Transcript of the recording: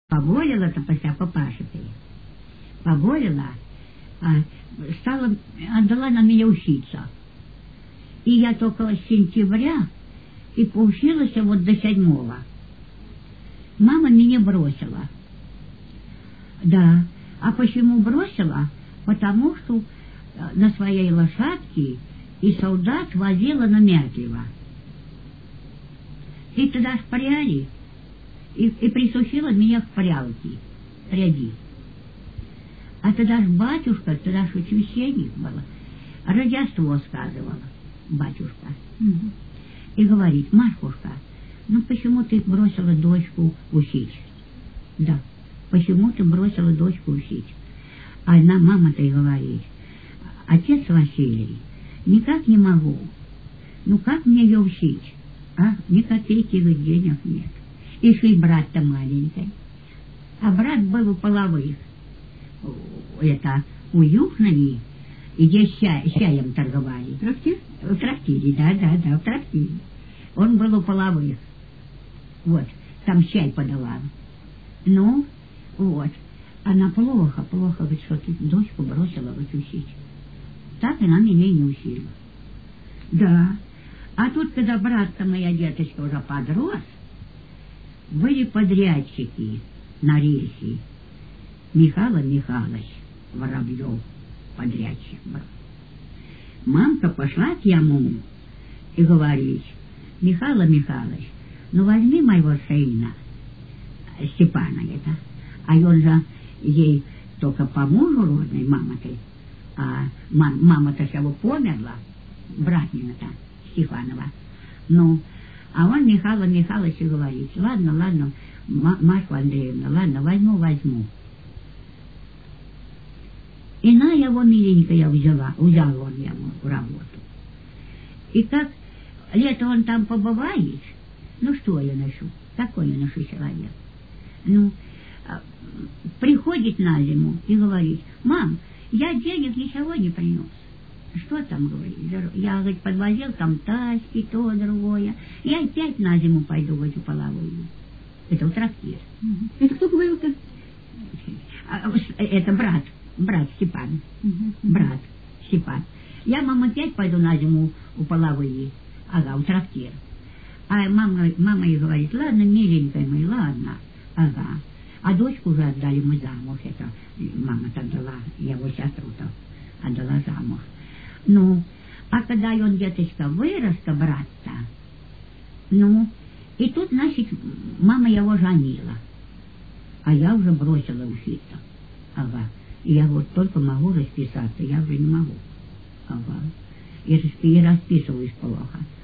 Поболела-то после папаши-то. Поболела, отдала на меня учиться. И я только с сентября и поучилась вот до 7-го. Мама меня бросила. Да. А почему бросила? Потому что на своей лошадке и солдат возила на Мятлево. И тогда спряли, и присушила меня в пряди. А тогда ж батюшка, тогда ж священник был, Рождество сказывала батюшка. И говорит: Марфушка, ну почему ты бросила дочку учить? Да, почему ты бросила дочку учить? А она, мама-то, и говорит: отец Василий, никак не могу. Ну как мне ее учить? А? Ни копейки ведь денег нет. И шли брат-то маленький. А брат был у половых. Это у Юхнови, и здесь чаем торговали. Трактир? В трактире, да, в трактире. Он был у половых. Вот, там чай подавал. Ну, вот. Она плохо, говорит, что ты дочку бросила вот учить. Так она меня и не учила. Да. А тут, когда брат-то моя деточка уже подрос, были подрядчики на рейсе. Михаил Михайлович Воробьев подрядчик был. Мамка пошла к ему и говорит: Михаил Михайлович, ну возьми моего сына, Степана это. А он же ей только по мужу родной, мама-то, а мама-то всего померла, братнина-то, Степанова. Ну, а он Михаил Михайлович и говорит: ладно, Марфа Андреевна, ладно, возьму. И на его миленькая взял он ему работу. И как лето он там побывает, ну что я ношу, какой я ношу человек. Ну, приходит на зиму и говорит: мам, я денег ничего не принес. Что там, говорит? Я, говорит, подвозил там тачки, то, другое. Я опять на зиму пойду в эту половую. Это в трактир. Это кто говорил-то? Это брат Степан. Брат Степан. Я, мама, опять пойду на зиму у половые. Ага, в трактир. А мама ей говорит: ладно, миленькая моя, ладно. Ага. А дочку уже отдали мы замуж. Это мама-то отдала, я его сестру-то отдала замуж. Ну, а когда он, деточка, вырос-то, брат-то, ну, и тут, значит, мама его женила. А я уже бросила учиться. Ага. И я вот только могу расписаться, я уже не могу. Ага. Я же расписываюсь плохо.